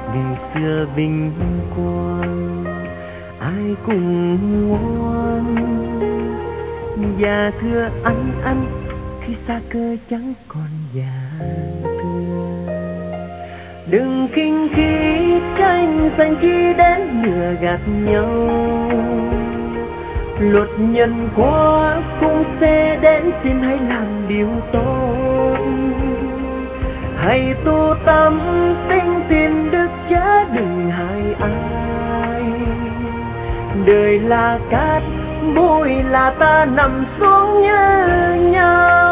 ngày xưa vinh quang ai cùng ngoan, và thưa anh khi xa cơ chẳng còn già thưa. Đừng khinh khi tranh giành khi đến lừa gạt nhau, luật nhân quả cũng sẽ đến, xin hãy làm điều tốt. Hãy tu tâm tinh tìm đức chớ đừng hại ai. Đời là cát, bụi là ta nằm xuống như nhau.